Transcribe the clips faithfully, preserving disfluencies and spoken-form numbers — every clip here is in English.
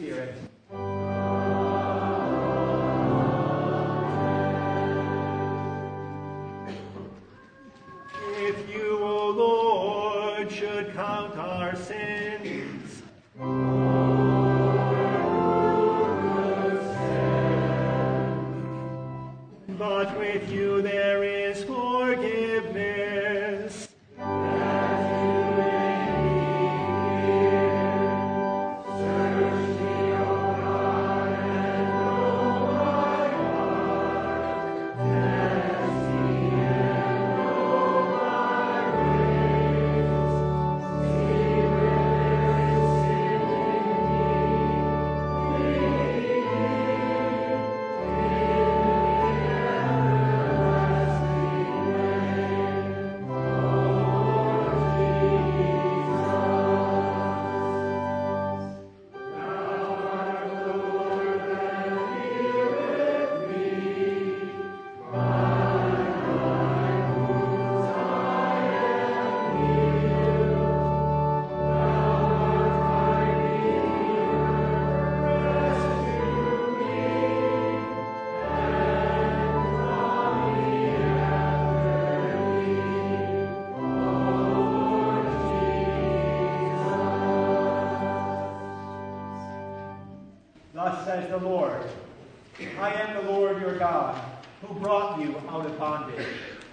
Spirit. If you, O Lord, should count our sins, but with you there is forgiveness. Thus says the Lord, I am the Lord your God, who brought you out of bondage.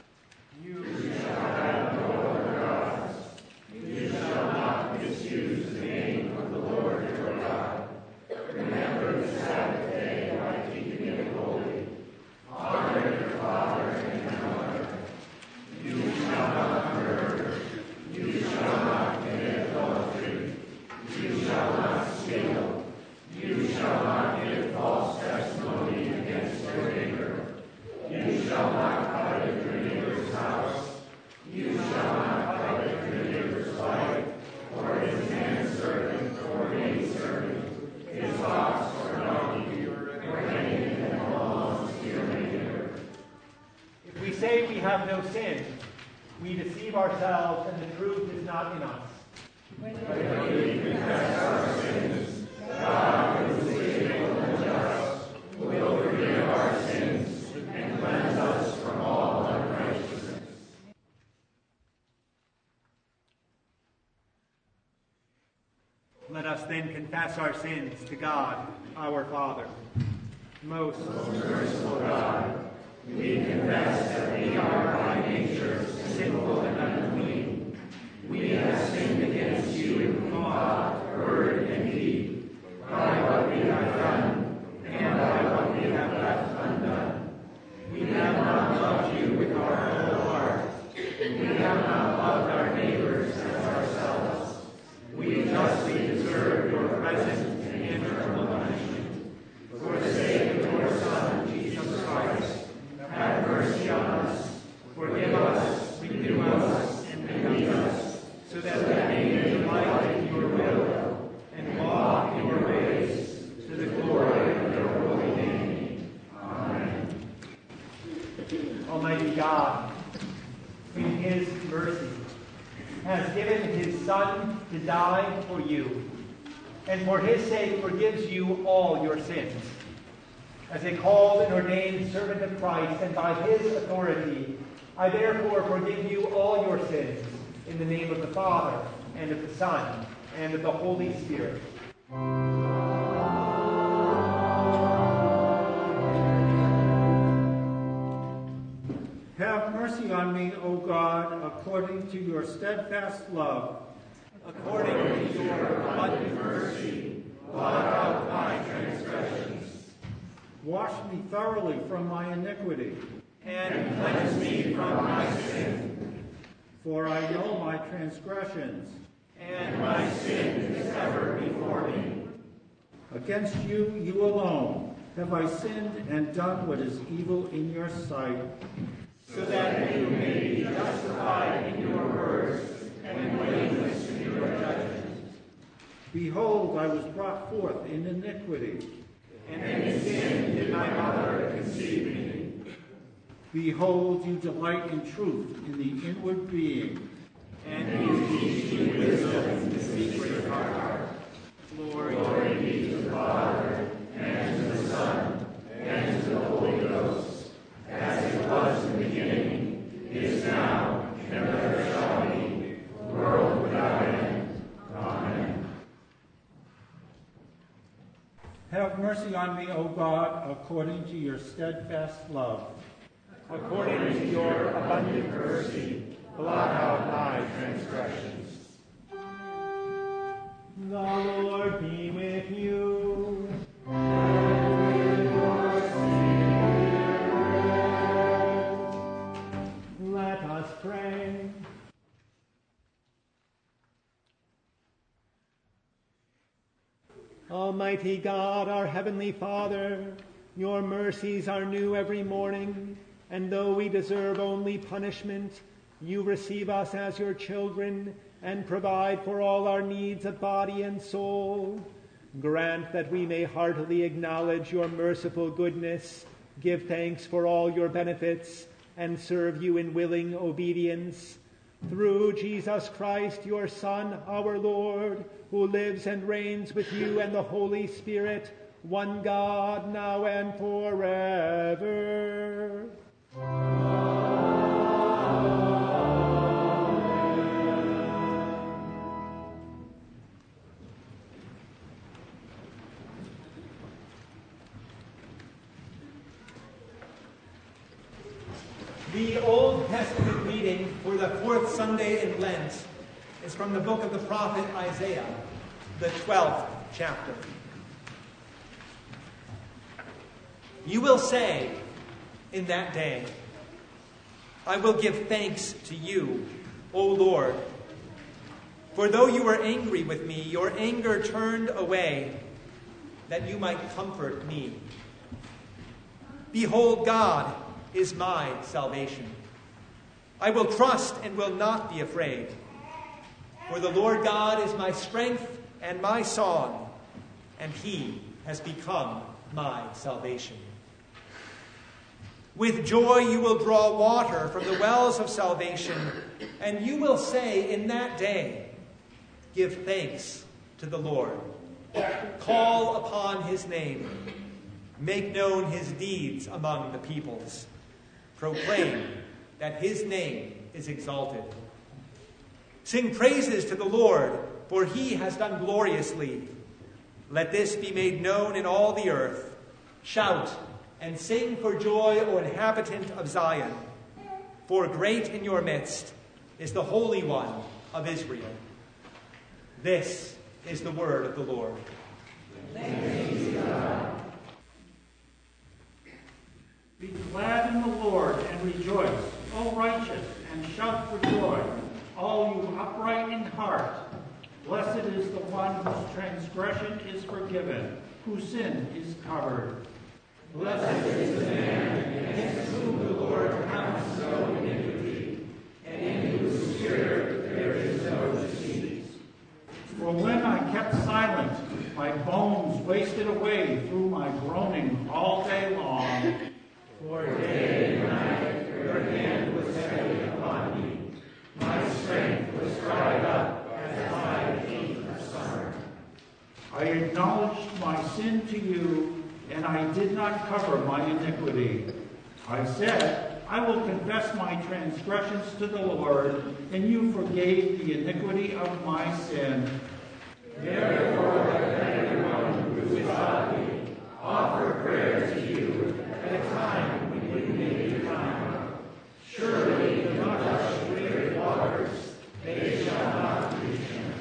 You shall have no other gods. You shall not misuse the name of the Lord your God. Remember the Sabbath day by keeping it holy. Honor your father and your mother. You shall not murder. You shall not commit adultery. You shall not steal. You shall not give false testimony against your neighbor. You shall not covet your neighbor's house. You shall not covet your neighbor's wife, or his manservant, or maidservant, his ox or donkey, or anything that belongs to your neighbor. If we say we have no sin, we deceive ourselves, and the truth is not in us. When we confess our sins, God, who is able and just, will forgive our sins and cleanse us from all unrighteousness. Let us then confess our sins to God, our Father. Most merciful God, we confess that we are by nature sinful and unclean. We have sinned against you in thought, word, and deed, by what we have done, and by what we have left undone. We have not loved you with our whole heart. We have not loved our neighbors as ourselves. We justly deserve your present and eternal punishment. For the sake of your Son, Jesus Christ, have mercy on us. Forgive us, renew us, and lead us, so that we may delight in your will and walk in your ways, to the glory of your holy name. Amen. Almighty God, in his mercy, has given his Son to die for you, and for his sake forgives you all your sins. As a called and ordained servant of Christ, and by his authority, I therefore forgive you all your sins, in the name of the Father, and of the Son, and of the Holy Spirit. Have mercy on me, O God, according to your steadfast love. According to your abundant mercy, blot out my transgressions. Wash me thoroughly from my iniquity, and cleanse me from my sin. For I know my transgressions, and my sin is ever before me. Against you, you alone, have I sinned and done what is evil in your sight, so that you may be justified in your words and blameless in your judgment. Behold, I was brought forth in iniquity, and in sin did my mother conceive me. Behold, you delight in truth in the inward being, and you teach me wisdom in the secret heart. Glory, Glory be to God. Have mercy on me, O God, according to your steadfast love. According to your abundant mercy, blot out my transgressions. The Lord be with you. And with your spirit. Let us pray. Almighty God, our Heavenly Father, your mercies are new every morning, and though we deserve only punishment, you receive us as your children and provide for all our needs of body and soul. Grant that we may heartily acknowledge your merciful goodness, give thanks for all your benefits, and serve you in willing obedience. Through Jesus Christ, your Son, our Lord, who lives and reigns with you and the Holy Spirit, one God, now and forever. The Old Testament reading for the fourth Sunday in Lent is from the book of the prophet Isaiah, the twelfth chapter. You will say in that day, I will give thanks to you, O Lord. For though you were angry with me, your anger turned away, that you might comfort me. Behold, God is my salvation. I will trust and will not be afraid. For the Lord God is my strength and my song, and he has become my salvation. With joy you will draw water from the wells of salvation, and you will say in that day, give thanks to the Lord. Call upon his name. Make known his deeds among the peoples. Proclaim that his name is exalted. Sing praises to the Lord, for he has done gloriously. Let this be made known in all the earth. Shout and sing for joy, O inhabitant of Zion, for great in your midst is the Holy One of Israel. This is the word of the Lord. Thanks be to God. Be glad in the Lord and rejoice, O righteous, and shout for joy, all you upright in heart. Blessed is the one whose transgression is forgiven, whose sin is covered. Blessed is the man against whom the Lord counts no iniquity, and in whose spirit there is no deceit. For when I kept silent, my bones wasted away through my groaning all day long. For day and night your hand was heavy upon me. My strength was dried up as by the heat of summer. I acknowledged my sin to you, and I did not cover my iniquity. I said, I will confess my transgressions to the Lord, and you forgave the iniquity of my sin. Therefore let everyone who is godly offer prayer to you at a time when you may be found. Surely the gush of great waters, they shall not reach him.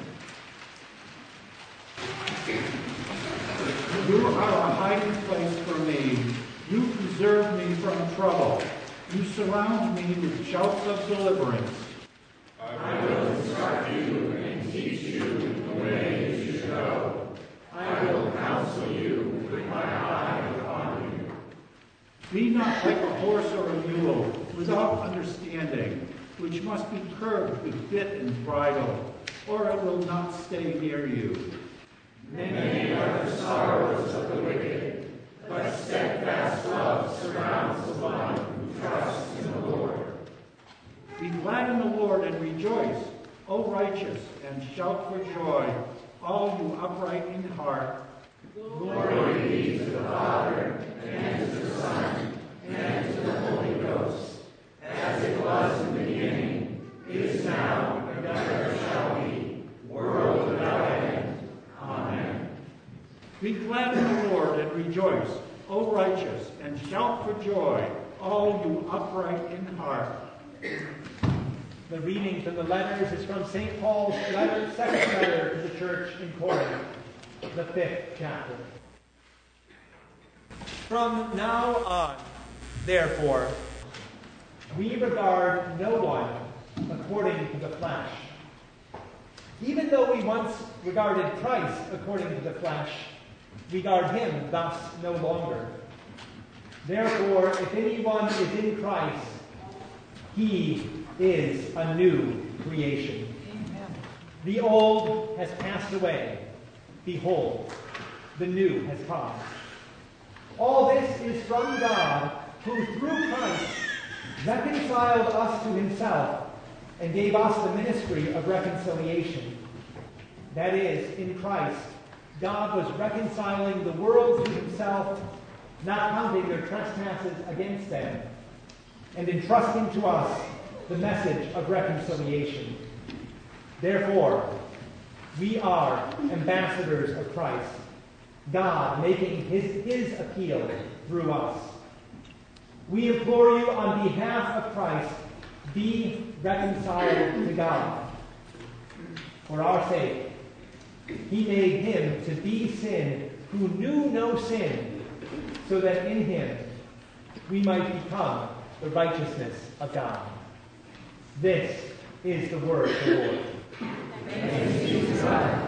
You are a hiding place for me. You preserve me from trouble. You surround me with shouts of deliverance. I will instruct you and teach you the way you should go. I will counsel you with my eye upon you. Be not like a horse or a mule, without understanding, which must be curbed with bit and bridle, or it will not stay near you. Many are the sorrows of the wicked, but steadfast love surrounds the one who trusts in the Lord. Be glad in the Lord and rejoice, O righteous, and shout for joy, all you upright in heart. Glory be to the Father, and to the Son, and to the Holy Ghost, as it was in the beginning, is now, and ever shall be, world without end. Amen. Be glad glad in the Lord and rejoice, O righteous, and shout for joy, all you upright in heart. The reading from the letters is from Saint Paul's letter, second letter to the church in Corinth, the fifth chapter. From now on, therefore, we regard no one according to the flesh. Even though we once regarded Christ according to the flesh, we regard him thus no longer. Therefore, if anyone is in Christ, he is a new creation. Amen. The old has passed away. Behold, the new has come. All this is from God, who through Christ reconciled us to himself and gave us the ministry of reconciliation. That is, in Christ, God was reconciling the world to himself, not counting their trespasses against them, and entrusting to us the message of reconciliation. Therefore, we are ambassadors of Christ, God making his, his appeal through us. We implore you on behalf of Christ, be reconciled to God. For our sake, he made him to be sin who knew no sin, so that in him we might become the righteousness of God. This is the word of the Lord. Thanks be to God.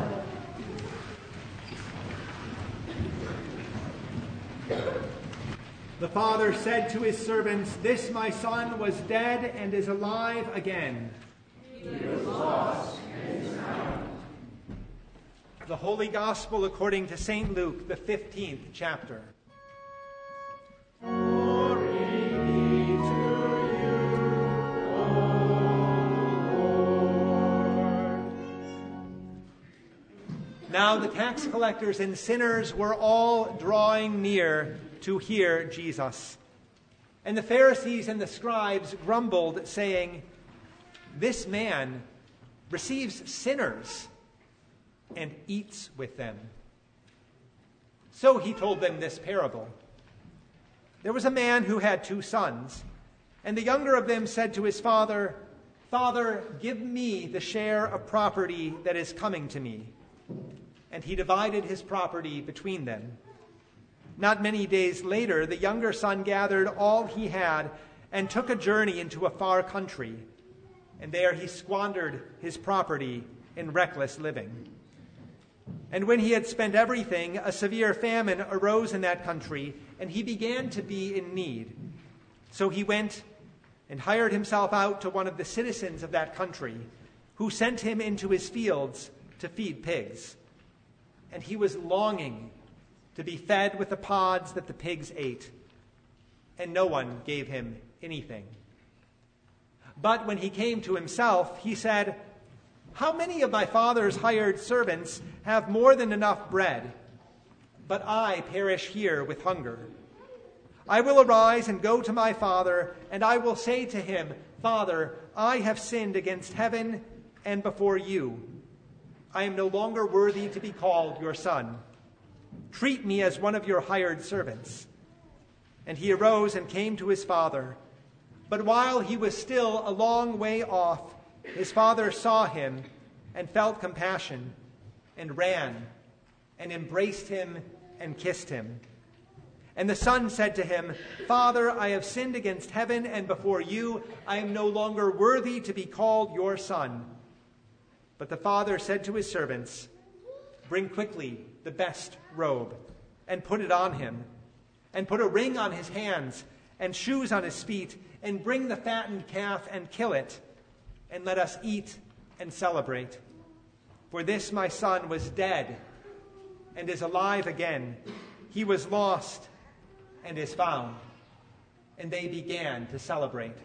The Father said to his servants, "This my son was dead and is alive again. He was lost and is found." The Holy Gospel according to Saint Luke, the fifteenth chapter. Glory be to you, O Lord. Now the tax collectors and sinners were all drawing near to hear Jesus. And the Pharisees and the scribes grumbled, saying, "This man receives sinners and eats with them." So he told them this parable. There was a man who had two sons, and the younger of them said to his father, "Father, give me the share of property that is coming to me." And he divided his property between them. Not many days later, the younger son gathered all he had and took a journey into a far country, and there he squandered his property in reckless living. And when he had spent everything, a severe famine arose in that country, and he began to be in need. So he went and hired himself out to one of the citizens of that country, who sent him into his fields to feed pigs. And he was longing to be fed with the pods that the pigs ate, and no one gave him anything. But when he came to himself, he said, "How many of my father's hired servants have more than enough bread? But I perish here with hunger. I will arise and go to my father, and I will say to him, 'Father, I have sinned against heaven and before you. I am no longer worthy to be called your son. Treat me as one of your hired servants.' And he arose and came to his father. But while he was still a long way off, his father saw him and felt compassion, and ran and embraced him and kissed him. And the son said to him, 'Father, I have sinned against heaven and before you. I am no longer worthy to be called your son.' But the father said to his servants, 'Bring quickly the best robe and put it on him, and put a ring on his hands and shoes on his feet, and bring the fattened calf and kill it, and let us eat and celebrate. For this my son was dead and is alive again. He was lost and is found.' And they began to celebrate.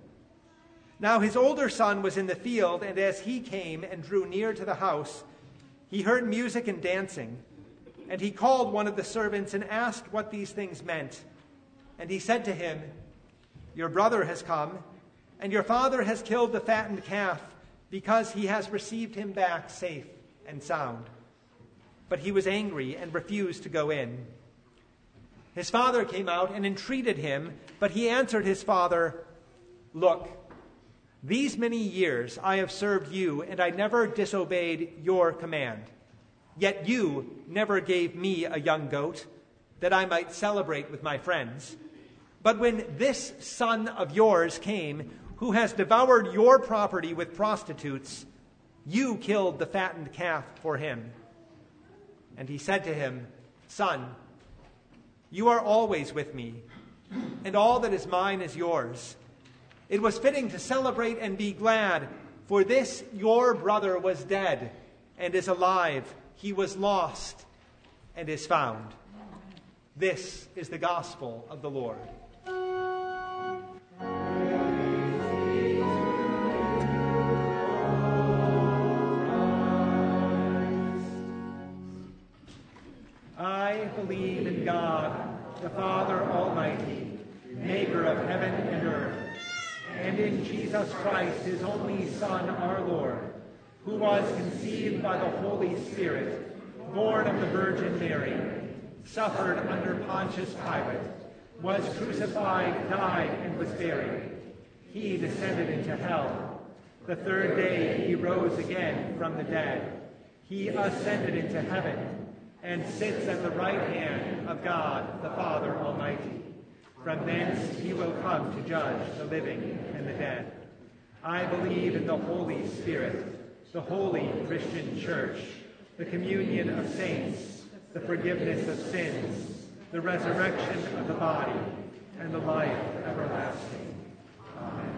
Now his older son was in the field, and as he came and drew near to the house, he heard music and dancing. And he called one of the servants and asked what these things meant. And he said to him, 'Your brother has come, and your father has killed the fattened calf, because he has received him back safe and sound.' But he was angry and refused to go in. His father came out and entreated him, but he answered his father, "Look, these many years I have served you, and I never disobeyed your command. Yet you never gave me a young goat, that I might celebrate with my friends. But when this son of yours came, who has devoured your property with prostitutes, you killed the fattened calf for him." And he said to him, "Son, you are always with me, and all that is mine is yours. It was fitting to celebrate and be glad, for this your brother was dead and is alive. He was lost and is found." This is the gospel of the Lord. I believe in God, the Father Almighty, maker of heaven and earth, and in Jesus Christ, his only Son, our Lord, who was conceived by the Holy Spirit, born of the Virgin Mary, suffered under Pontius Pilate, was crucified, died, and was buried. He descended into hell. The third day he rose again from the dead. He ascended into heaven and sits at the right hand of God, the Father Almighty. From thence he will come to judge the living and the dead. I believe in the Holy Spirit, the holy Christian Church, the communion of saints, the forgiveness of sins, the resurrection of the body, and the life everlasting. Amen.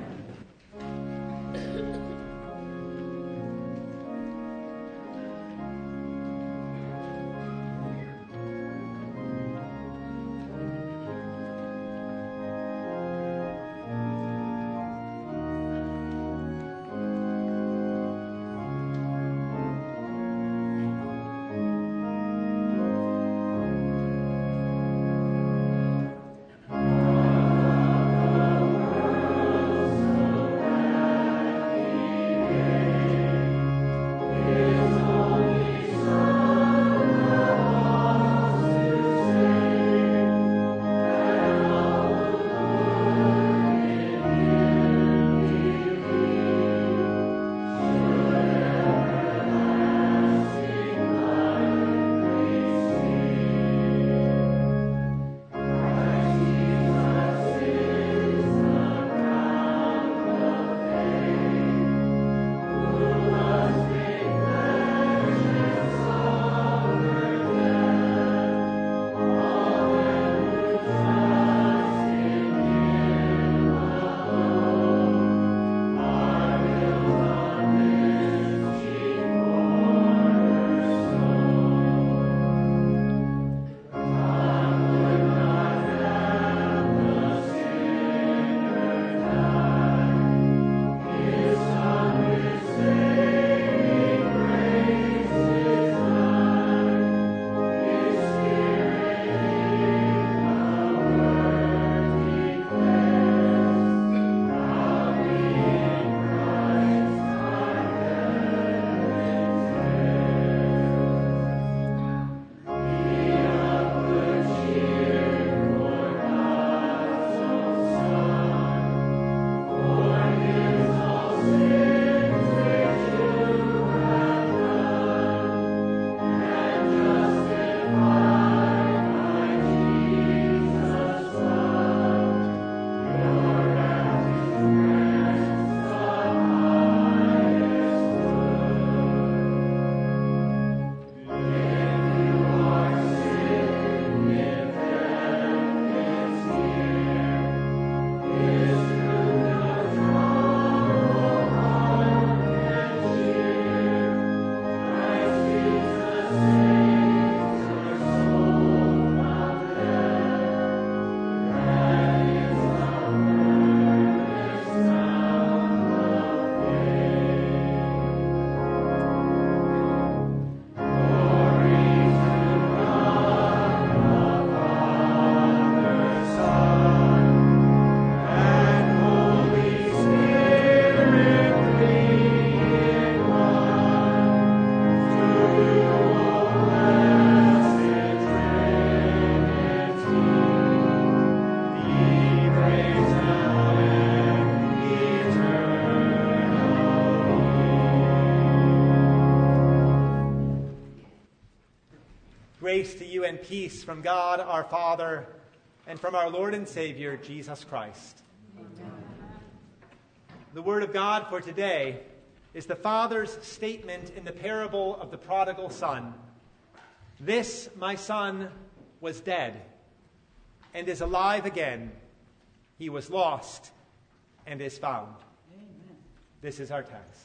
and peace from God our Father and from our Lord and Savior, Jesus Christ. Amen. The word of God for today is the Father's statement in the parable of the prodigal son. This, my son, was dead and is alive again. He was lost and is found. Amen. This is our text.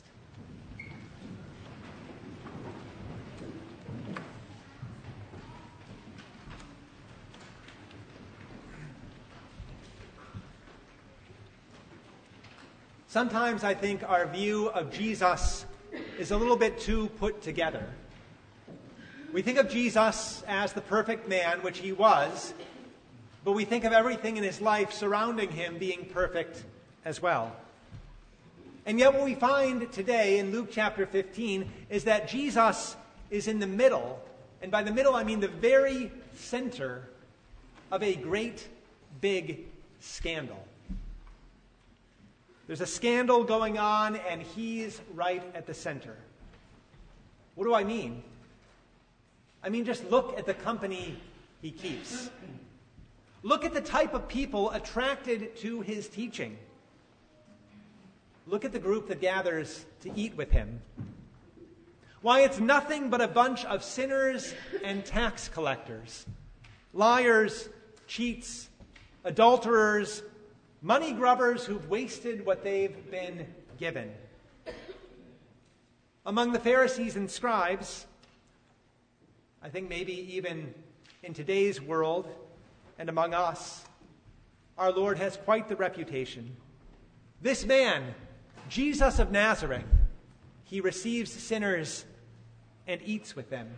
Sometimes I think our view of Jesus is a little bit too put together. We think of Jesus as the perfect man, which he was, but we think of everything in his life surrounding him being perfect as well. And yet what we find today in Luke chapter fifteen is that Jesus is in the middle, and by the middle I mean the very center of a great big scandal. There's a scandal going on, and he's right at the center. What do I mean? I mean, just look at the company he keeps. Look at the type of people attracted to his teaching. Look at the group that gathers to eat with him. Why, it's nothing but a bunch of sinners and tax collectors, liars, cheats, adulterers, money grubbers who've wasted what they've been given. Among the Pharisees and scribes, I think maybe even in today's world and among us, our Lord has quite the reputation. This man, Jesus of Nazareth, he receives sinners and eats with them.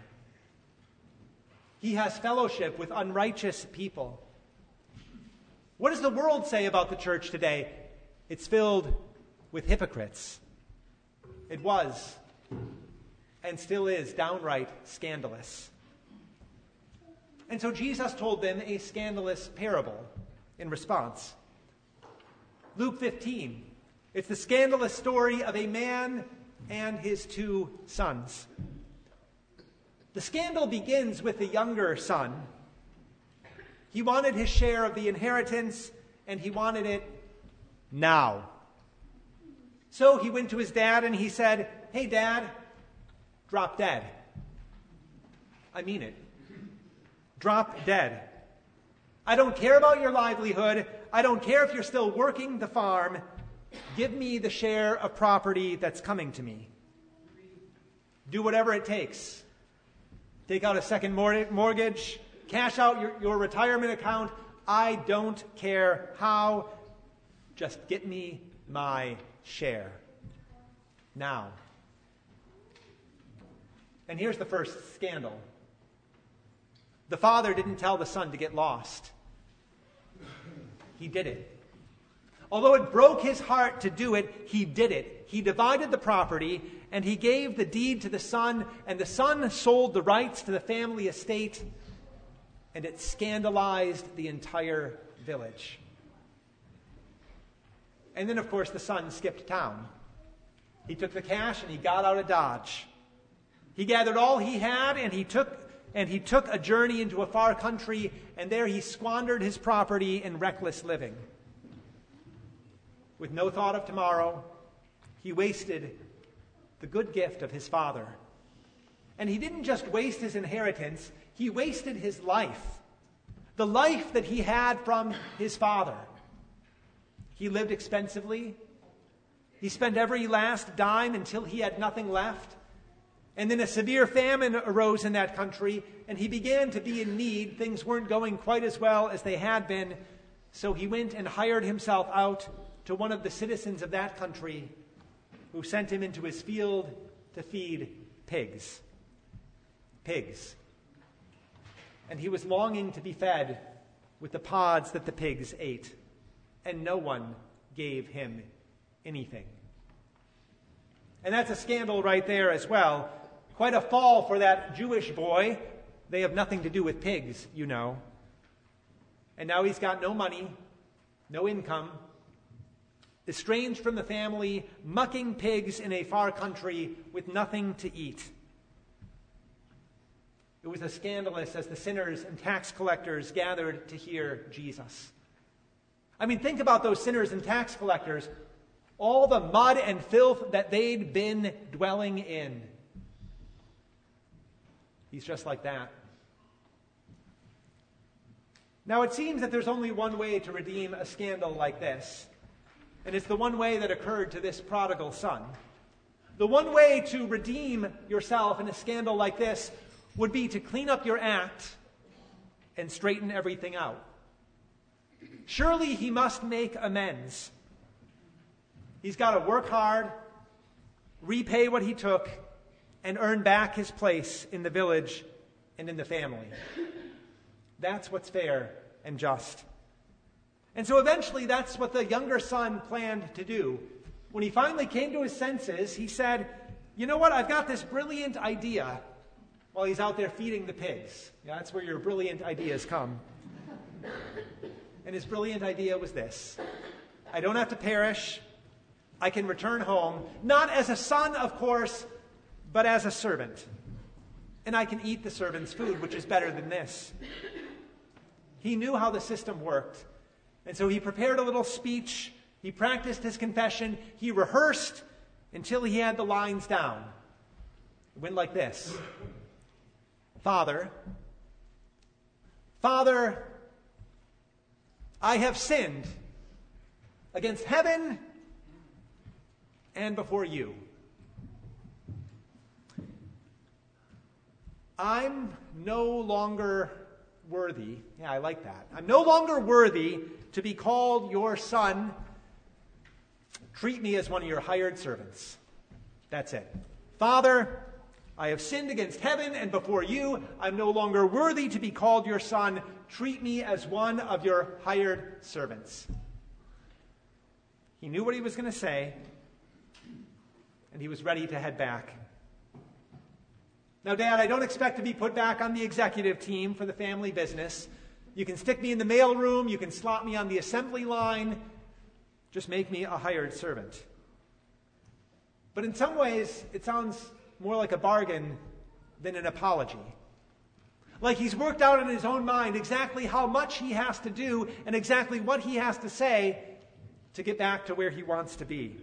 He has fellowship with unrighteous people. What does the world say about the church today? It's filled with hypocrites. It was and still is downright scandalous. And so Jesus told them a scandalous parable in response. Luke fifteen. It's the scandalous story of a man and his two sons. The scandal begins with the younger son. He wanted his share of the inheritance, and he wanted it now. So he went to his dad and he said, "Hey, Dad, drop dead." I mean it. Drop dead. I don't care about your livelihood. I don't care if you're still working the farm. Give me the share of property that's coming to me. Do whatever it takes. Take out a second mortgage. Cash out your, your retirement account. I don't care how. Just get me my share. Now. And here's the first scandal. The father didn't tell the son to get lost. He did it. Although it broke his heart to do it, he did it. He divided the property, and he gave the deed to the son, and the son sold the rights to the family estate, and it scandalized the entire village. And then, of course, the son skipped town. He took the cash and he got out of Dodge. He gathered all he had, and he took and he took a journey into a far country, and there he squandered his property in reckless living. With no thought of tomorrow, he wasted the good gift of his father. And he didn't just waste his inheritance, he wasted his life. The life that he had from his father. He lived expensively. He spent every last dime until he had nothing left. And then a severe famine arose in that country, and he began to be in need. Things weren't going quite as well as they had been. So he went and hired himself out to one of the citizens of that country, who sent him into his field to feed pigs. Pigs. And he was longing to be fed with the pods that the pigs ate, and no one gave him anything. And that's a scandal right there as well. Quite a fall for that Jewish boy. They have nothing to do with pigs, you know. And now he's got no money, no income, estranged from the family, mucking pigs in a far country with nothing to eat. It was as scandalous as the sinners and tax collectors gathered to hear Jesus. I mean, think about those sinners and tax collectors, all the mud and filth that they'd been dwelling in. He's just like that. Now, it seems that there's only one way to redeem a scandal like this, and it's the one way that occurred to this prodigal son. The one way to redeem yourself in a scandal like this would be to clean up your act and straighten everything out. Surely he must make amends. He's got to work hard, repay what he took, and earn back his place in the village and in the family. That's what's fair and just. And so eventually that's what the younger son planned to do. When he finally came to his senses, he said, you know what, I've got this brilliant idea, while he's out there feeding the pigs. Yeah, that's where your brilliant ideas come. And his brilliant idea was this: I don't have to perish. I can return home, not as a son, of course, but as a servant. And I can eat the servant's food, which is better than this. He knew how the system worked. And so he prepared a little speech. He practiced his confession. He rehearsed until he had the lines down. It went like this. Father, Father, I have sinned against heaven and before you. I'm no longer worthy. Yeah, I like that. I'm no longer worthy to be called your son. Treat me as one of your hired servants. That's it. Father, I have sinned against heaven and before you. I'm no longer worthy to be called your son. Treat me as one of your hired servants. He knew what he was going to say, and he was ready to head back. Now, Dad, I don't expect to be put back on the executive team for the family business. You can stick me in the mailroom. You can slot me on the assembly line. Just make me a hired servant. But in some ways, it sounds more like a bargain than an apology. Like he's worked out in his own mind exactly how much he has to do and exactly what he has to say to get back to where he wants to be.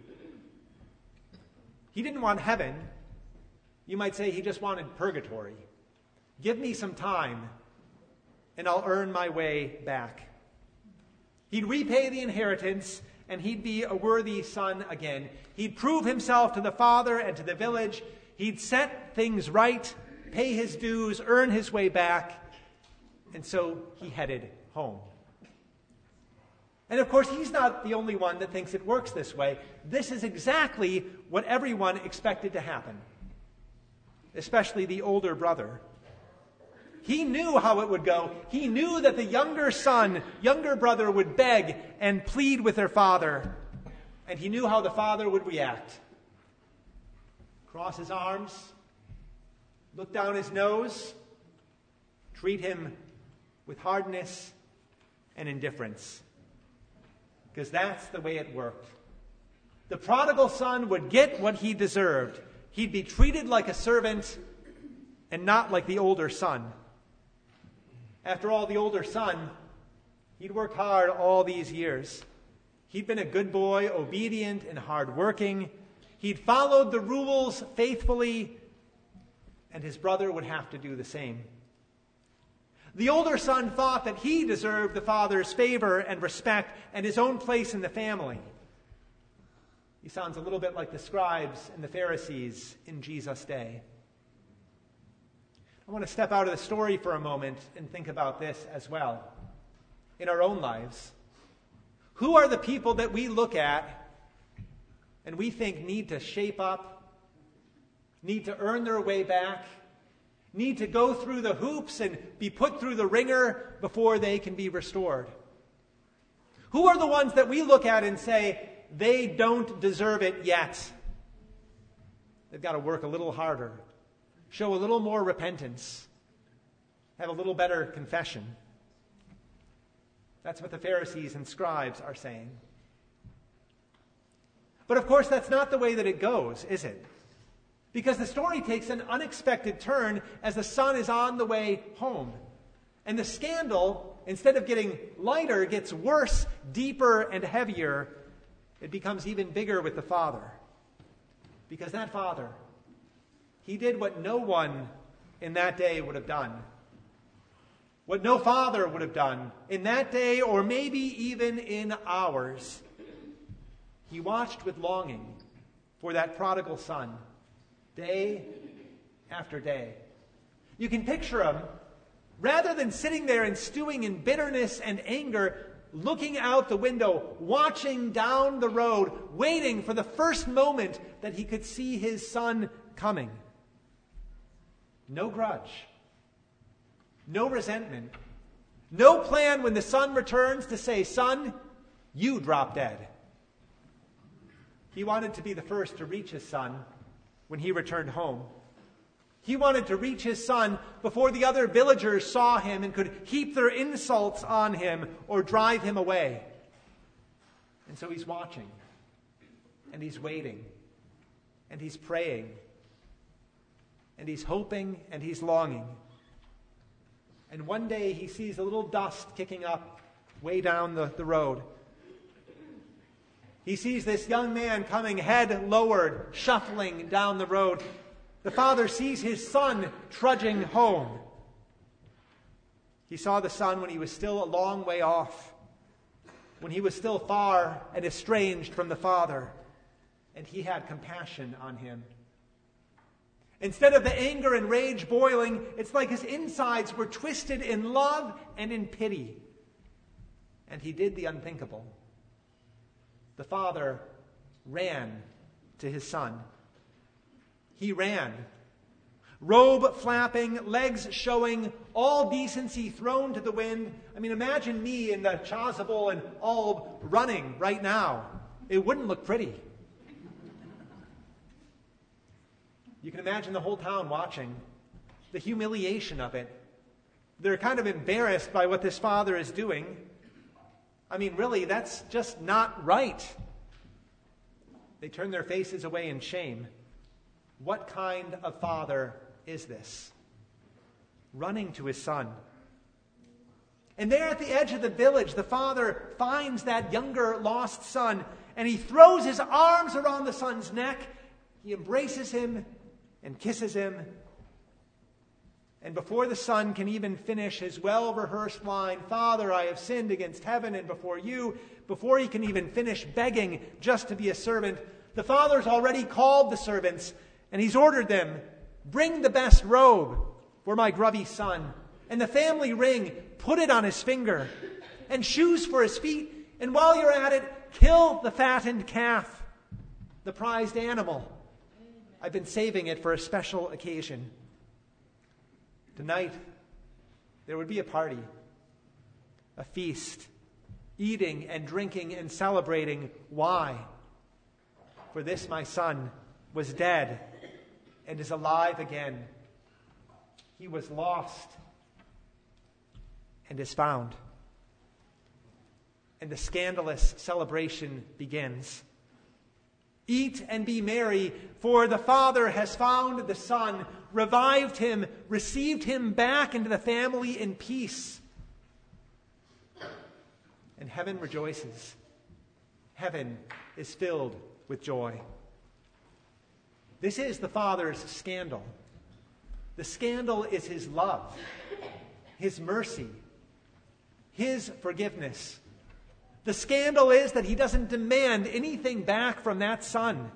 He didn't want heaven. You might say he just wanted purgatory. Give me some time, and I'll earn my way back. He'd repay the inheritance, and he'd be a worthy son again. He'd prove himself to the father and to the village. He'd set things right, pay his dues, earn his way back, and so he headed home. And of course, he's not the only one that thinks it works this way. This is exactly what everyone expected to happen, especially the older brother. He knew how it would go. He knew that the younger son, younger brother would beg and plead with their father, and he knew how the father would react. Cross his arms, look down his nose, treat him with hardness and indifference. Because that's the way it worked. The prodigal son would get what he deserved. He'd be treated like a servant and not like the older son. After all, the older son, he'd worked hard all these years. He'd been a good boy, obedient and hardworking. He'd followed the rules faithfully, and his brother would have to do the same. The older son thought that he deserved the father's favor and respect and his own place in the family. He sounds a little bit like the scribes and the Pharisees in Jesus' day. I want to step out of the story for a moment and think about this as well. In our own lives, who are the people that we look at and we think need to shape up, need to earn their way back, need to go through the hoops and be put through the ringer before they can be restored? Who are the ones that we look at and say, they don't deserve it yet? They've got to work a little harder, show a little more repentance, have a little better confession. That's what the Pharisees and scribes are saying. But of course, that's not the way that it goes, is it? Because the story takes an unexpected turn as the son is on the way home. And the scandal, instead of getting lighter, gets worse, deeper, and heavier. It becomes even bigger with the father. Because that father, he did what no one in that day would have done. What no father would have done in that day, or maybe even in ours. He watched with longing for that prodigal son, day after day. You can picture him, rather than sitting there and stewing in bitterness and anger, looking out the window, watching down the road, waiting for the first moment that he could see his son coming. No grudge. No resentment. No plan when the son returns to say, "Son, you drop dead." He wanted to be the first to reach his son when he returned home. He wanted to reach his son before the other villagers saw him and could heap their insults on him or drive him away. And so he's watching, and he's waiting, and he's praying, and he's hoping, and he's longing. And one day he sees a little dust kicking up way down the, the road. He sees this young man coming head lowered, shuffling down the road. The father sees his son trudging home. He saw the son when he was still a long way off, when he was still far and estranged from the father, and he had compassion on him. Instead of the anger and rage boiling, it's like his insides were twisted in love and in pity. And he did the unthinkable. The father ran to his son. He ran, robe flapping, legs showing, all decency thrown to the wind. I mean, imagine me in the chasuble and all running right now. It wouldn't look pretty. You can imagine the whole town watching, the humiliation of it. They're kind of embarrassed by what this father is doing. I mean, really, that's just not right. They turn their faces away in shame. What kind of father is this? Running to his son. And there at the edge of the village, the father finds that younger lost son, and he throws his arms around the son's neck. He embraces him and kisses him. And before the son can even finish his well-rehearsed line, "Father, I have sinned against heaven and before you," before he can even finish begging just to be a servant, the father's already called the servants, and he's ordered them, "Bring the best robe for my grubby son, and the family ring, put it on his finger, and shoes for his feet, and while you're at it, kill the fattened calf, the prized animal. I've been saving it for a special occasion." Tonight, there would be a party, a feast, eating and drinking and celebrating. Why? For this my son was dead and is alive again. He was lost and is found. And the scandalous celebration begins. Eat and be merry, for the Father has found the Son, revived him, received him back into the family in peace. And heaven rejoices. Heaven is filled with joy. This is the Father's scandal. The scandal is his love, his mercy, his forgiveness. The scandal is that he doesn't demand anything back from that son.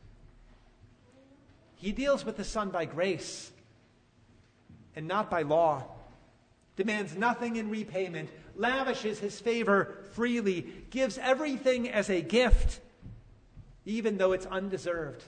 He deals with the son by grace and not by law, demands nothing in repayment, lavishes his favor freely, gives everything as a gift, even though it's undeserved.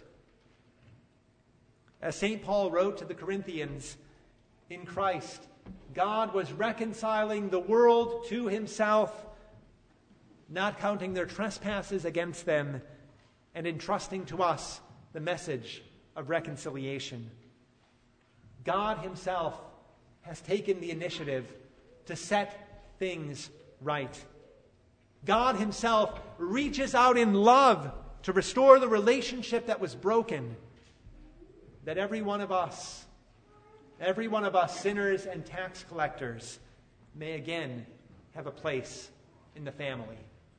As Saint Paul wrote to the Corinthians, in Christ, God was reconciling the world to himself, not counting their trespasses against them, and entrusting to us the message of reconciliation. God himself has taken the initiative to set things right. God himself reaches out in love to restore the relationship that was broken. that every one of us, every one of us sinners and tax collectors, may again have a place in the family.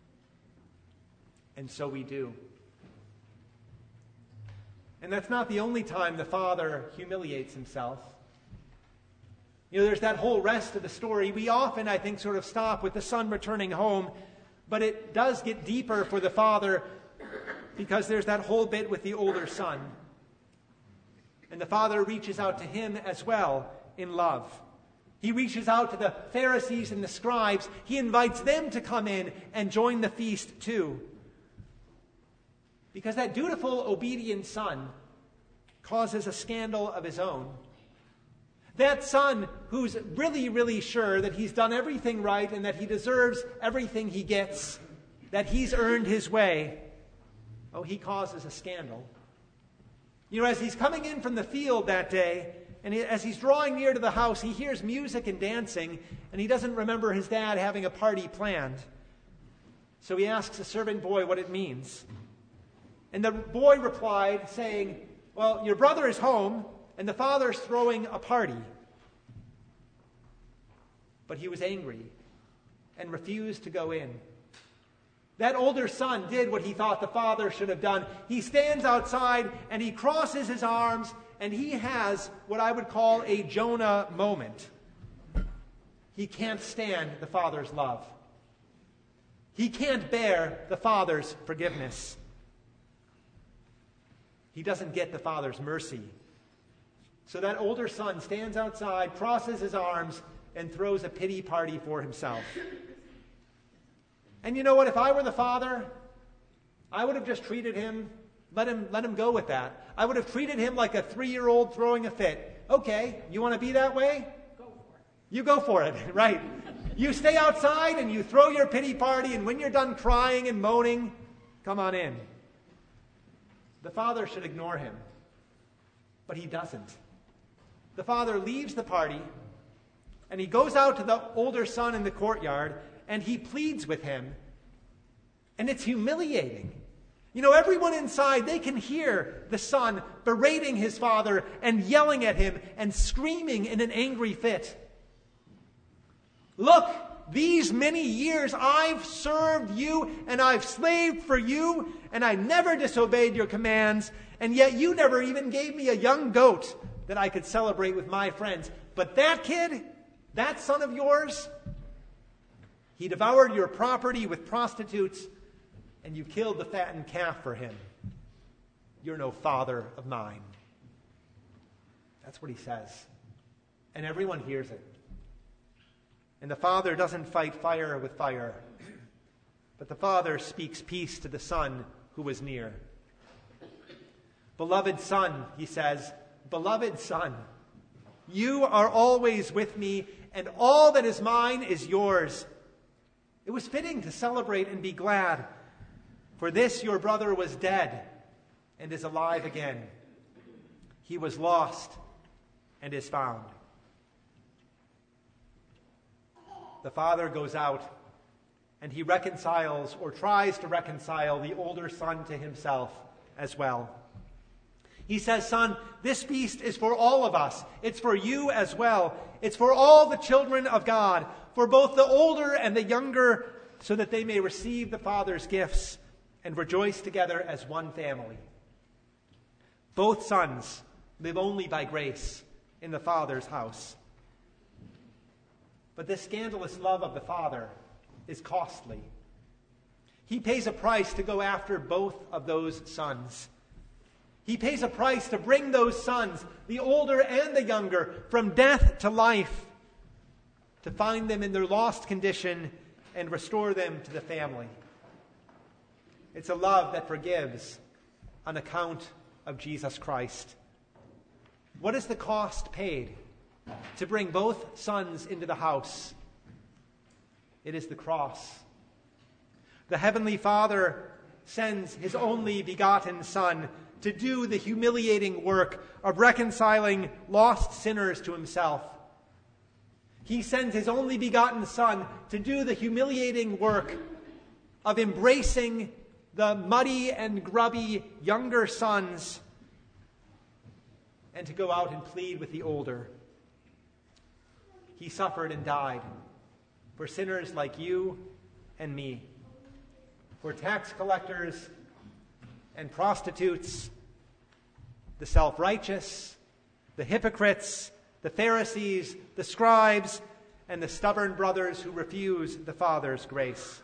And so we do. And that's not the only time the Father humiliates himself. You know, there's that whole rest of the story. We often, I think, sort of stop with the son returning home, but it does get deeper for the Father because there's that whole bit with the older son. And the Father reaches out to him as well in love. He reaches out to the Pharisees and the scribes. He invites them to come in and join the feast too. Because that dutiful, obedient son causes a scandal of his own. That son who's really, really sure that he's done everything right and that he deserves everything he gets, that he's earned his way, oh, he causes a scandal. You know, as he's coming in from the field that day, and he, as he's drawing near to the house, he hears music and dancing, and he doesn't remember his dad having a party planned. So he asks a servant boy what it means. And the boy replied, saying, well, your brother is home, and the father's throwing a party. But he was angry and refused to go in. That older son did what he thought the father should have done. He stands outside and he crosses his arms and he has what I would call a Jonah moment. He can't stand the father's love. He can't bear the father's forgiveness. He doesn't get the father's mercy. So that older son stands outside, crosses his arms, and throws a pity party for himself. And you know what? If I were the father, I would have just treated him, let him, let him go with that. I would have treated him like a three-year-old throwing a fit. Okay, you want to be that way? Go for it. You go for it, right? You stay outside and you throw your pity party, and when you're done crying and moaning, come on in. The father should ignore him, but he doesn't. The father leaves the party, and he goes out to the older son in the courtyard, and he pleads with him. And it's humiliating. You know, everyone inside, they can hear the son berating his father and yelling at him and screaming in an angry fit. Look, these many years I've served you and I've slaved for you and I never disobeyed your commands, and yet you never even gave me a young goat that I could celebrate with my friends. But that kid, that son of yours, he devoured your property with prostitutes, and you killed the fattened calf for him. You're no father of mine. That's what he says. And everyone hears it. And the father doesn't fight fire with fire, but the father speaks peace to the son who was near. Beloved son, he says, beloved son, you are always with me, and all that is mine is yours. It was fitting to celebrate and be glad, for this your brother was dead and is alive again. He was lost and is found. The father goes out and he reconciles or tries to reconcile the older son to himself as well. He says, son, this feast is for all of us. It's for you as well. It's for all the children of God, for both the older and the younger, so that they may receive the Father's gifts and rejoice together as one family. Both sons live only by grace in the Father's house. But this scandalous love of the Father is costly. He pays a price to go after both of those sons. He pays a price to bring those sons, the older and the younger, from death to life, to find them in their lost condition and restore them to the family. It's a love that forgives on account of Jesus Christ. What is the cost paid to bring both sons into the house? It is the cross. The Heavenly Father sends His only begotten Son to do the humiliating work of reconciling lost sinners to Himself. He sends His only begotten Son to do the humiliating work of embracing the muddy and grubby younger sons and to go out and plead with the older. He suffered and died for sinners like you and me, for tax collectors and prostitutes, the self-righteous, the hypocrites, the Pharisees, the scribes, and the stubborn brothers who refuse the Father's grace.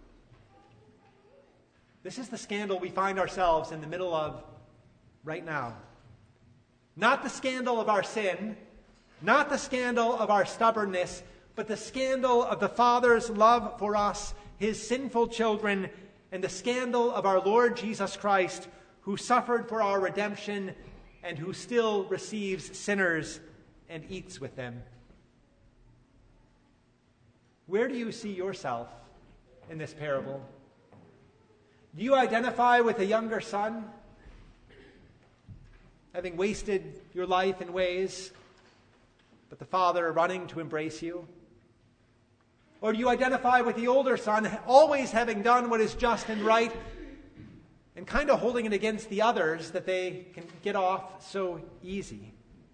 This is the scandal we find ourselves in the middle of right now. Not the scandal of our sin, not the scandal of our stubbornness, but the scandal of the Father's love for us, his sinful children, and the scandal of our Lord Jesus Christ, who suffered for our redemption and who still receives sinners and eats with them. Where do you see yourself in this parable? Do you identify with the younger son, having wasted your life in ways, but the father running to embrace you? Or do you identify with the older son, always having done what is just and right, and kind of holding it against the others that they can get off so easy?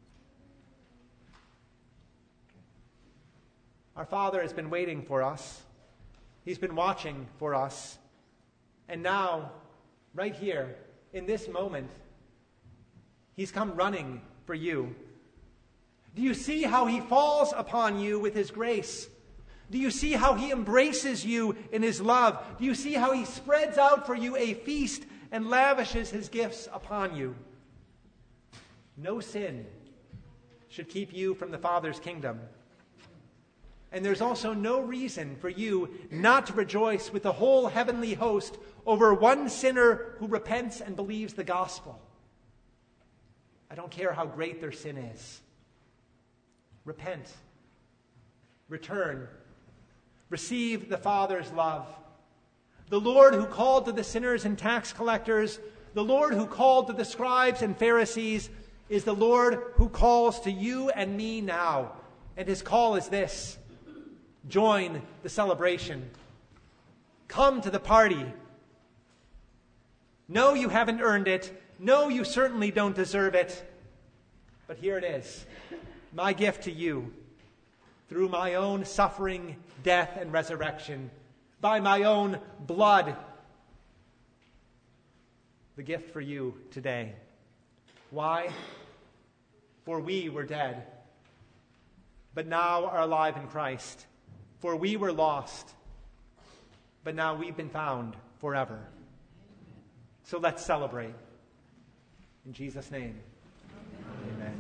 Our Father has been waiting for us. He's been watching for us. And now, right here, in this moment, he's come running for you. Do you see how he falls upon you with his grace? Do you see how he embraces you in his love? Do you see how he spreads out for you a feast and lavishes his gifts upon you? No sin should keep you from the Father's kingdom. And there's also no reason for you not to rejoice with the whole heavenly host over one sinner who repents and believes the gospel. I don't care how great their sin is. Repent. Return. Receive the Father's love. The Lord who called to the sinners and tax collectors, the Lord who called to the scribes and Pharisees, is the Lord who calls to you and me now. And his call is this: join the celebration. Come to the party. No, you haven't earned it. No, you certainly don't deserve it. But here it is, my gift to you, through my own suffering, death, and resurrection, by my own blood. The gift for you today. Why? For we were dead, but now are alive in Christ. For we were lost, but now we've been found forever. So let's celebrate. In Jesus' name, amen.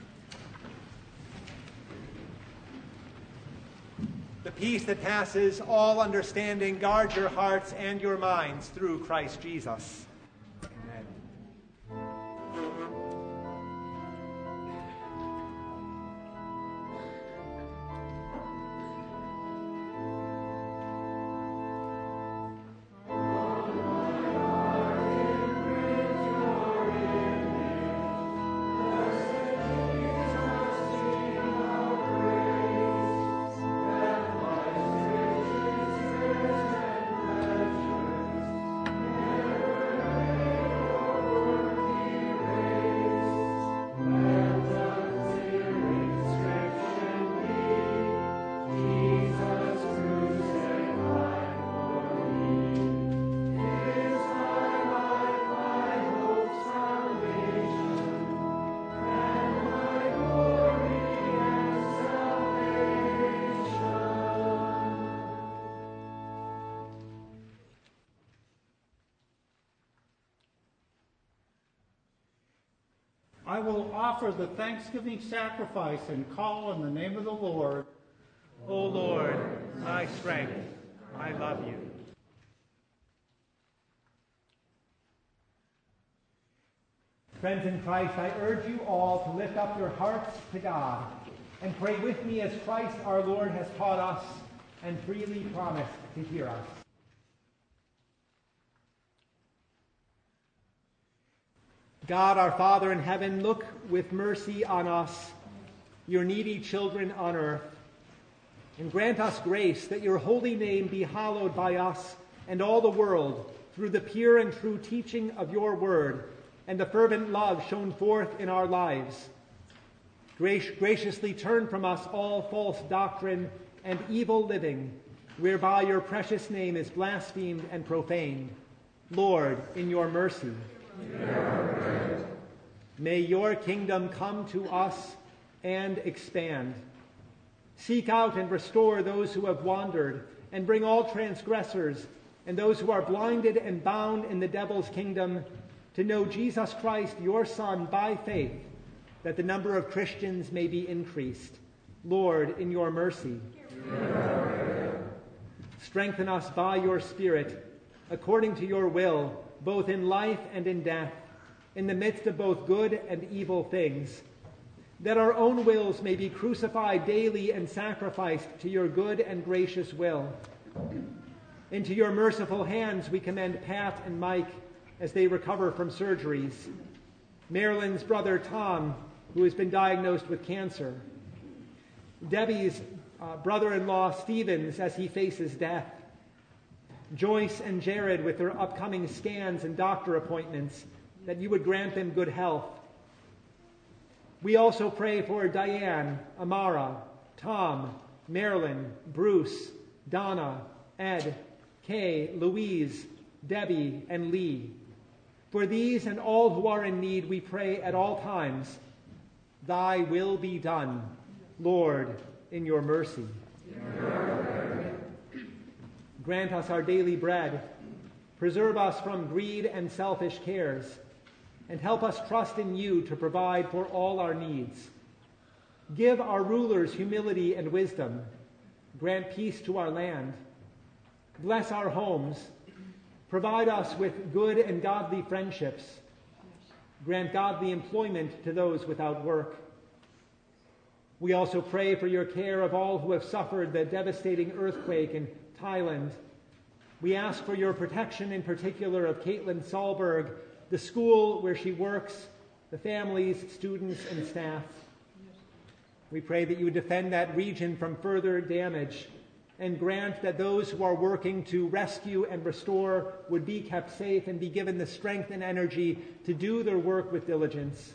The peace that passes all understanding guard your hearts and your minds through Christ Jesus. Amen. I will offer the thanksgiving sacrifice and call on the name of the Lord. O Lord, my strength, I love you. Friends in Christ, I urge you all to lift up your hearts to God and pray with me as Christ our Lord has taught us and freely promised to hear us. God, our Father in heaven, look with mercy on us, your needy children on earth, and grant us grace that your holy name be hallowed by us and all the world through the pure and true teaching of your word, and the fervent love shown forth in our lives. Grac- graciously turn from us all false doctrine and evil living, whereby your precious name is blasphemed and profaned. Lord, in your mercy. May your kingdom come to us and expand. Seek out and restore those who have wandered, and bring all transgressors and those who are blinded and bound in the devil's kingdom to know Jesus Christ, your Son, by faith, that the number of Christians may be increased. Lord, in your mercy. Strengthen us by your Spirit, according to your will, both in life and in death, in the midst of both good and evil things, that our own wills may be crucified daily and sacrificed to your good and gracious will. Into your merciful hands we commend Pat and Mike as they recover from surgeries, Marilyn's brother Tom, who has been diagnosed with cancer, Debbie's uh, brother-in-law Stevens as he faces death, Joyce and Jared with their upcoming scans and doctor appointments, that you would grant them good health. We also pray for Diane, Amara, Tom, Marilyn, Bruce, Donna, Ed, Kay, Louise, Debbie, and Lee. For these and all who are in need, we pray at all times, thy will be done, Lord, in your mercy. Grant us our daily bread. Preserve us from greed and selfish cares, and help us trust in you to provide for all our needs. Give our rulers humility and wisdom. Grant peace to our land. Bless our homes. Provide us with good and godly friendships. Grant godly employment to those without work. We also pray for your care of all who have suffered the devastating earthquake in Thailand. We ask for your protection, in particular of Caitlin Sahlberg, the school where she works, the families, students, and staff. We pray that you would defend that region from further damage, and grant that those who are working to rescue and restore would be kept safe and be given the strength and energy to do their work with diligence.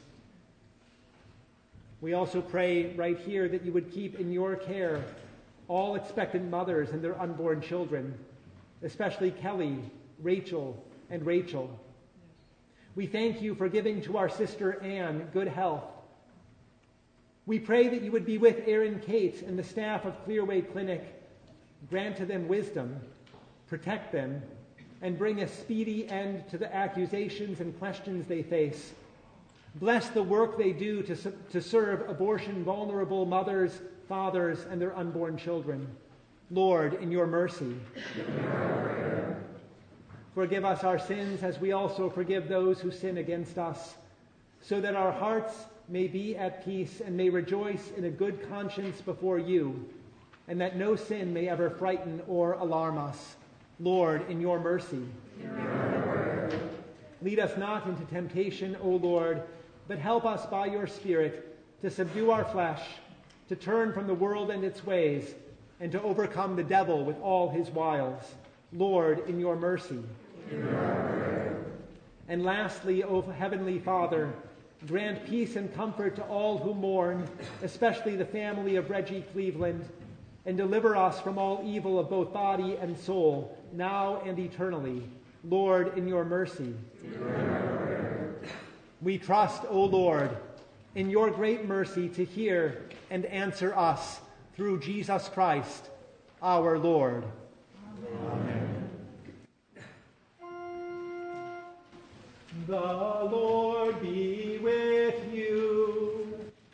We also pray right here that you would keep in your care all expectant mothers and their unborn children, especially Kelly, Rachel, and Rachel. We thank you for giving to our sister Anne good health. We pray that you would be with Erin Cates and the staff of Clearway Clinic. Grant to them wisdom, protect them, and bring a speedy end to the accusations and questions they face. Bless the work they do to, to serve abortion-vulnerable mothers, fathers, and their unborn children. Lord, in your mercy. Forgive us our sins as we also forgive those who sin against us, so that our hearts may be at peace and may rejoice in a good conscience before you, and that no sin may ever frighten or alarm us. Lord, in your mercy. Lead us not into temptation, O Lord, but help us by your Spirit to subdue our flesh, to turn from the world and its ways, and to overcome the devil with all his wiles. Lord, in your mercy. And lastly, O Heavenly Father, grant peace and comfort to all who mourn, especially the family of Reggie Cleveland, and deliver us from all evil of both body and soul, now and eternally. Lord, in your mercy. We trust, O Lord, in your great mercy to hear and answer us through Jesus Christ, our Lord. Amen. The Lord be with you.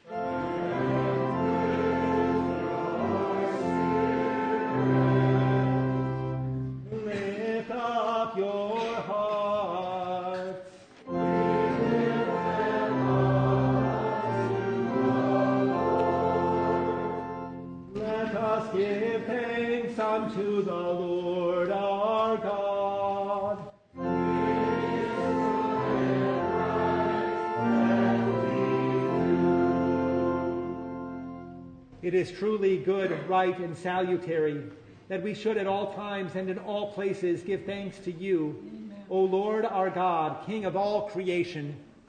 Lift up your hearts. Let us give thanks unto the Lord our God. It is truly good, right, and salutary that we should at all times and in all places give thanks to you, Amen. O Lord our God, King of all creation,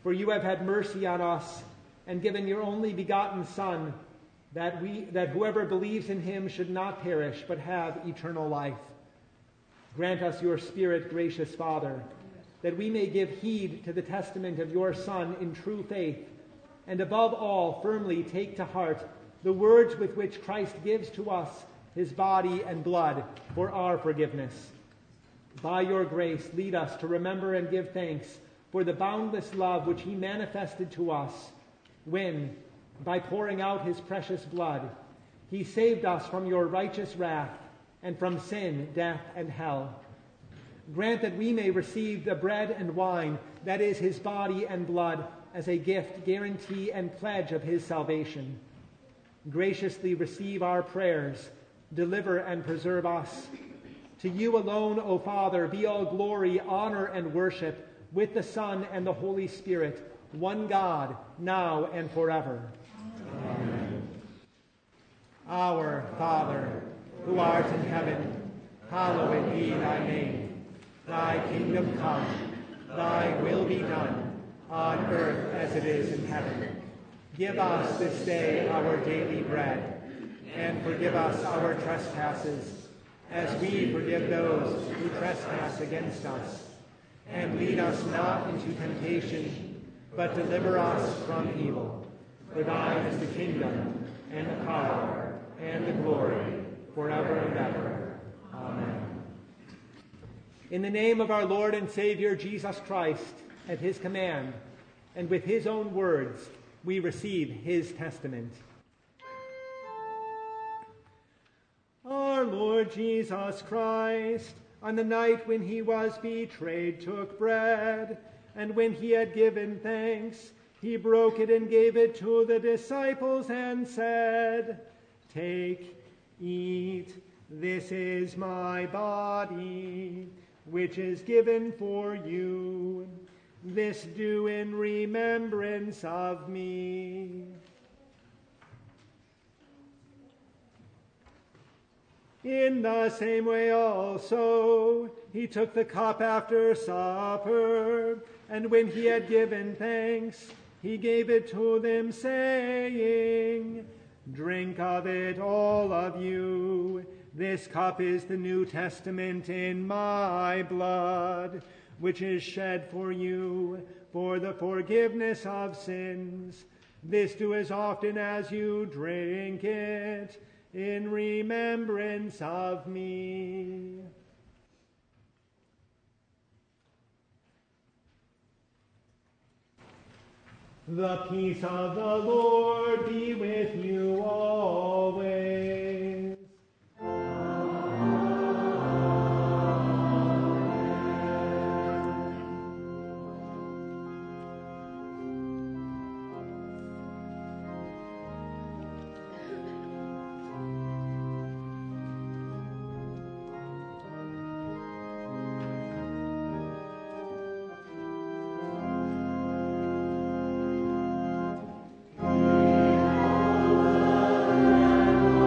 For you have had mercy on us and given your only begotten Son, that we that whoever believes in him should not perish, but have eternal life. Grant us your Spirit, gracious Father, that we may give heed to the testament of your Son in true faith, and above all firmly take to heart the words with which Christ gives to us his body and blood for our forgiveness. By your grace, lead us to remember and give thanks for the boundless love which he manifested to us when, by pouring out his precious blood, he saved us from your righteous wrath and from sin, death, and hell. Grant that we may receive the bread and wine, that is his body and blood, as a gift, guarantee, and pledge of his salvation. Graciously receive our prayers, deliver and preserve us. To you alone, O Father, be all glory, honor, and worship, with the Son and the Holy Spirit, one God, now and forever. Amen. Our Father, who art in heaven, hallowed be thy name. Thy kingdom come, thy will be done, on earth as it is in heaven. Give us this day our daily bread, and forgive us our trespasses, as we forgive those who trespass against us. And lead us not into temptation, but deliver us from evil. For thine is the kingdom, and the power, and the glory, forever and ever. Amen. In the name of our Lord and Savior Jesus Christ, at his command, and with his own words, we receive his testament. Our Lord Jesus Christ, on the night when he was betrayed, took bread, and when he had given thanks, he broke it and gave it to the disciples and said, "Take, eat, this is my body, which is given for you. This do in remembrance of me." In the same way also, he took the cup after supper, and when he had given thanks, he gave it to them, saying, "Drink of it, all of you. This cup is the New Testament in my blood, which is shed for you for the forgiveness of sins. This do as often as you drink it, in remembrance of me." The peace of the Lord be with you always. Amen.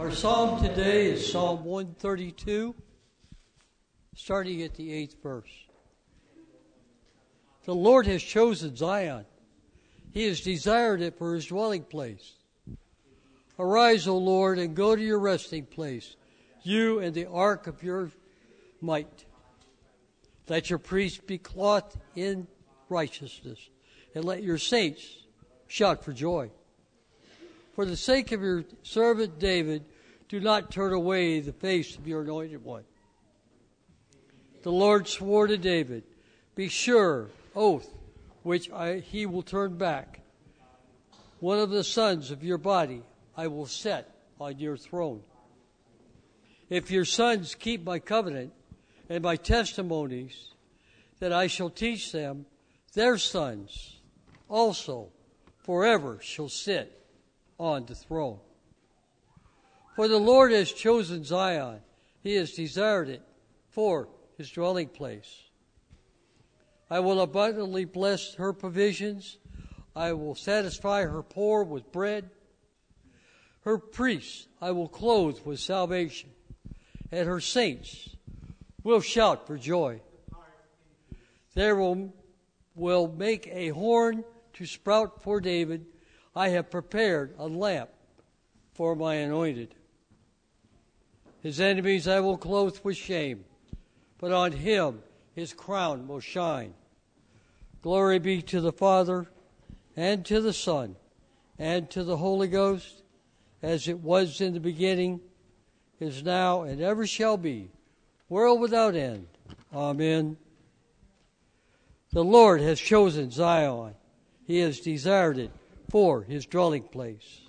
Our psalm today is Psalm one thirty-two, starting at the eighth verse. The Lord has chosen Zion. He has desired it for his dwelling place. Arise, O Lord, and go to your resting place, you and the ark of your might. Let your priests be clothed in righteousness, and let your saints shout for joy. For the sake of your servant David, do not turn away the face of your anointed one. The Lord swore to David, be sure, oath, which I, he will turn back. One of the sons of your body I will set on your throne. If your sons keep my covenant and my testimonies that I shall teach them, their sons also forever shall sit on the throne. For the Lord has chosen Zion. He has desired it for his dwelling place. I will abundantly bless her provisions. I will satisfy her poor with bread. Her priests I will clothe with salvation, and her saints will shout for joy. There will, will make a horn to sprout for David. I have prepared a lamp for my anointed. His enemies I will clothe with shame, but on him his crown will shine. Glory be to the Father, and to the Son, and to the Holy Ghost, as it was in the beginning, is now, and ever shall be, world without end. Amen. The Lord has chosen Zion. He has desired it for his dwelling place.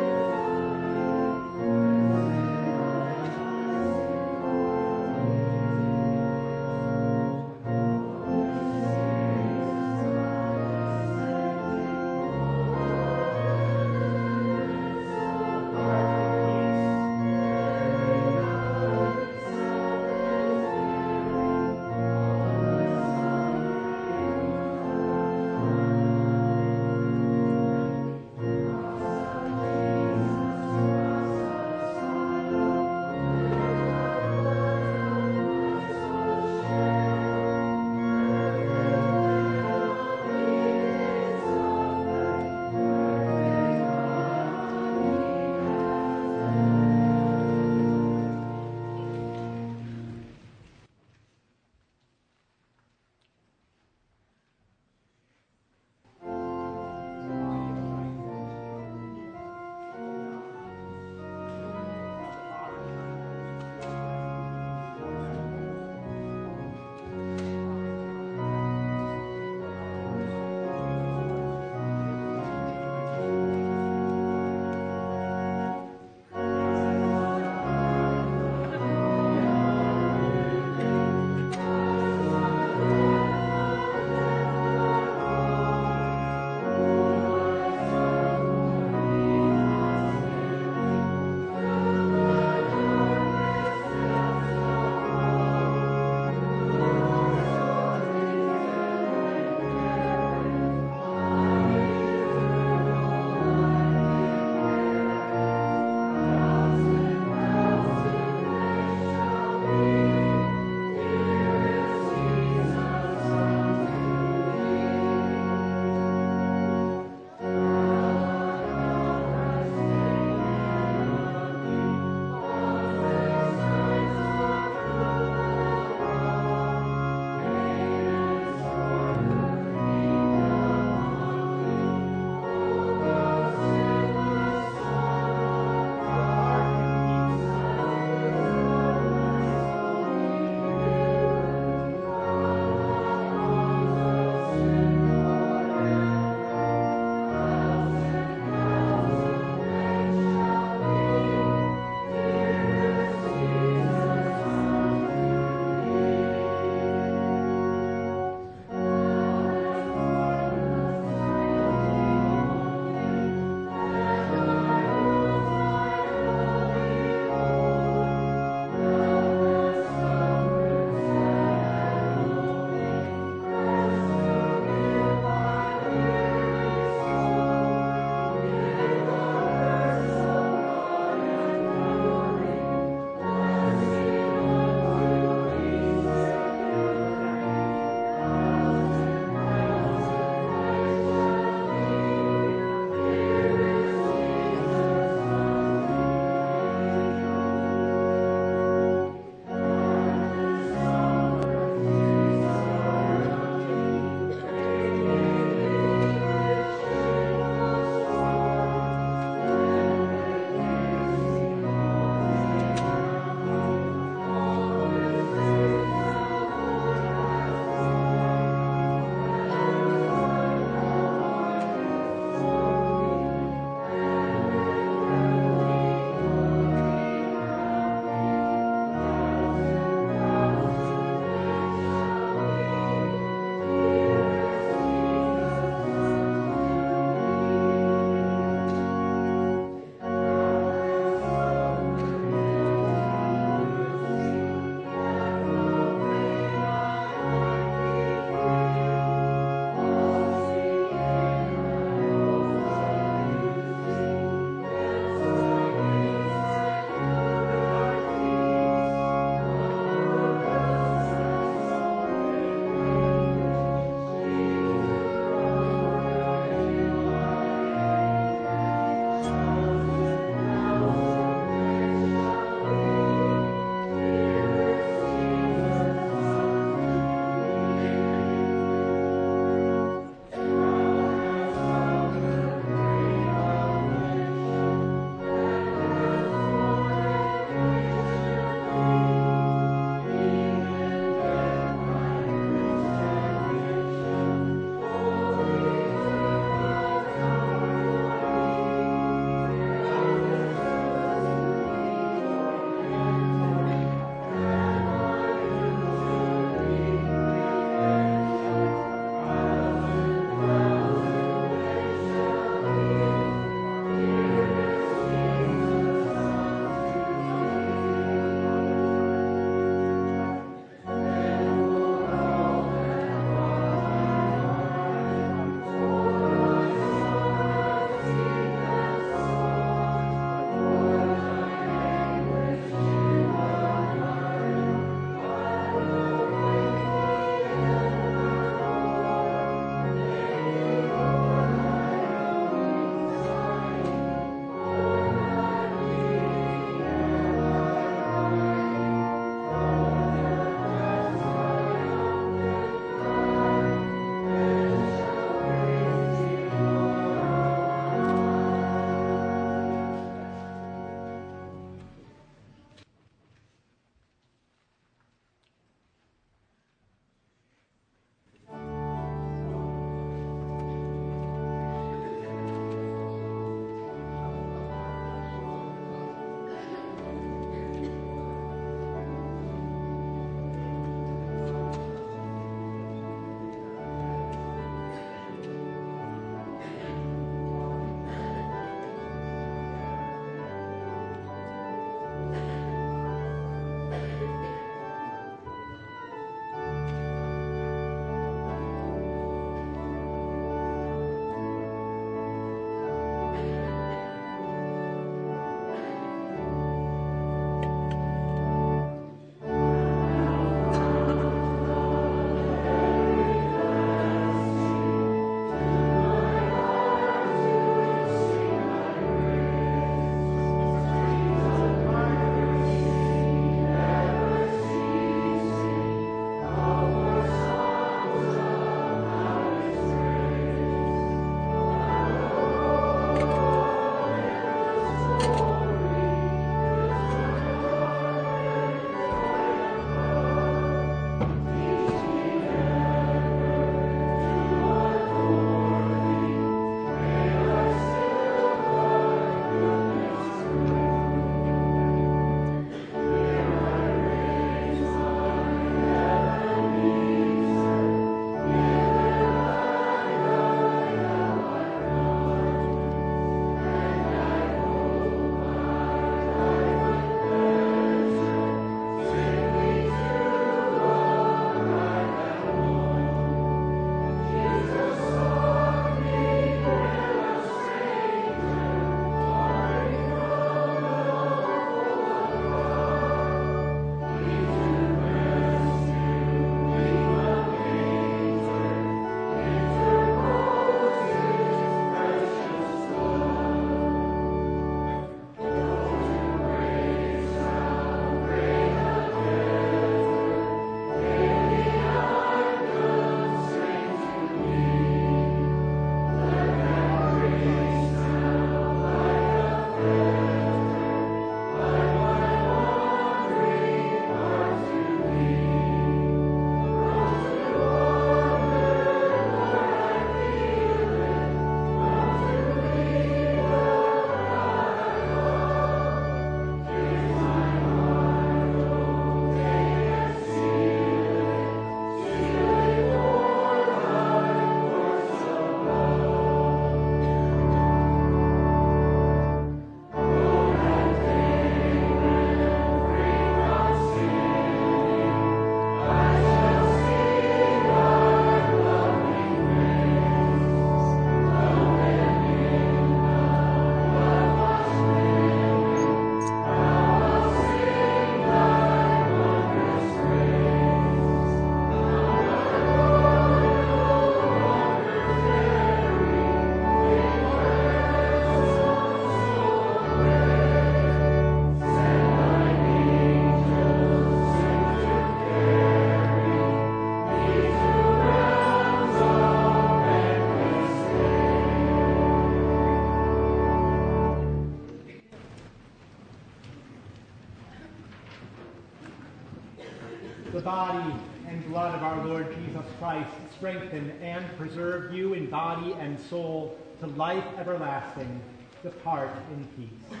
the body and blood of our Lord Jesus Christ strengthen and preserve you in body and soul to life everlasting. Depart in peace.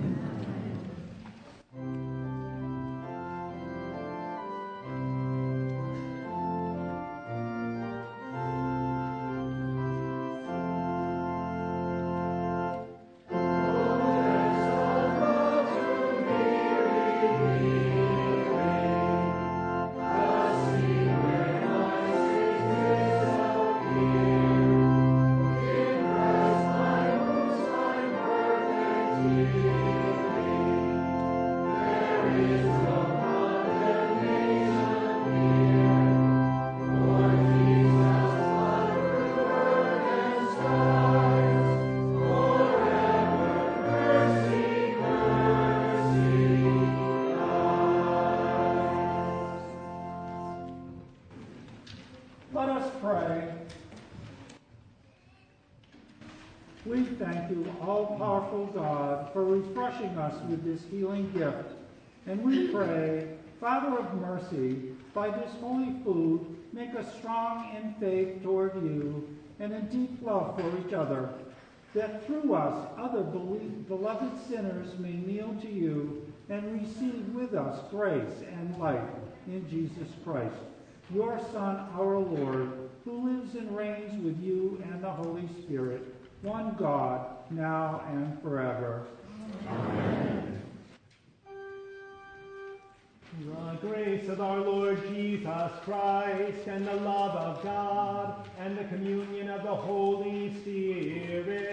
Let us pray. We thank you, all-powerful God, for refreshing us with this healing gift. And we pray, Father of mercy, by this holy food, make us strong in faith toward you and in deep love for each other, that through us other beloved sinners may kneel to you and receive with us grace and life in Jesus Christ, your Son, our Lord, who lives and reigns with you and the Holy Spirit, one God, now and forever. Amen. The grace of our Lord Jesus Christ and the love of God and the communion of the Holy Spirit